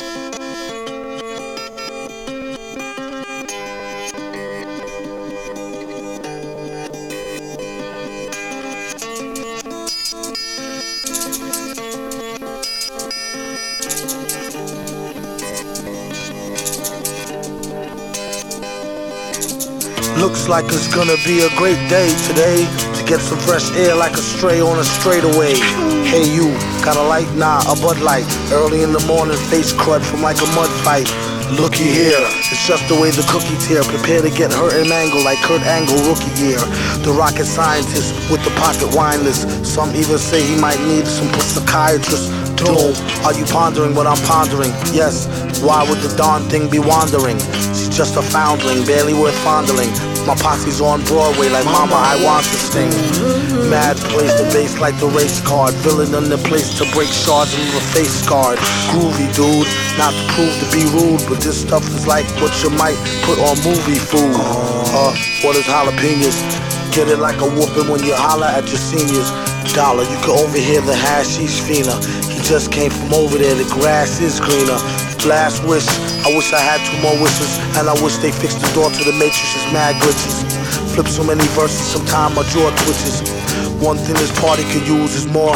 Looks like it's gonna be a great day today, to get some fresh air like a stray on a straightaway. Hey you, got a light? Nah, a Bud Light. Early in the morning, face crud from like a mud fight. Looky here, it's just the way the cookie tear. Prepare to get hurt and mangled like Kurt Angle rookie year. The rocket scientist with the pocket wine list. Some even say he might need some psychiatrist. Doom, are you pondering what I'm pondering? Yes, why would the darn thing be wandering? She's just a foundling, barely worth fondling. My posse's on Broadway like Mama, I want to sting. Mad plays the bass like the race card. Villain in the place to break shards and leave a face scarred. Groovy dude, not to prove to be rude, but this stuff is like what you might put on movie food. What is jalapenos? Get it like a whooping when you holler at your seniors. Dollar, you can overhear the hashish fiender. He just came from over there, the grass is greener. Last wish, I wish I had 2 more wishes, and I wish they fixed the door to the Matrix's mad glitches. Flip so many verses, sometime my jaw twitches. One thing this party could use is more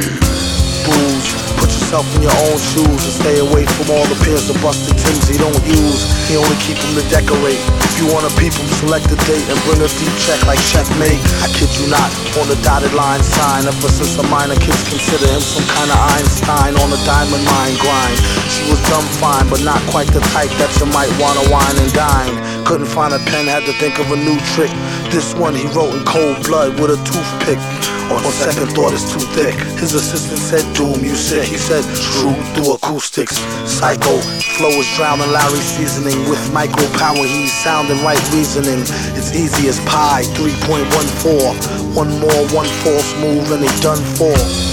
booze. Put yourself in your own shoes and stay away from all the pairs of busted Timbs he don't use. He only keep them to decorate. If you wanna peep him, select a date and bring a deep check like checkmate. I kid you not, on the dotted line sign. Ever since a minor, kids consider him some kind of Einstein on a diamond mine grind. She was dumb fine, but not quite the type that you might wanna wine and dine. Couldn't find a pen, had to think of a new trick. This one he wrote in cold blood with a toothpick. On second thought, it's too thick. His assistant said, Doom, you sick. He said, true, through acoustics. Psycho, flow is drowning Larry's seasoning. With micro power, he's sounding right reasoning. It's easy as pie, 3.14. One more, one false move, and they done for.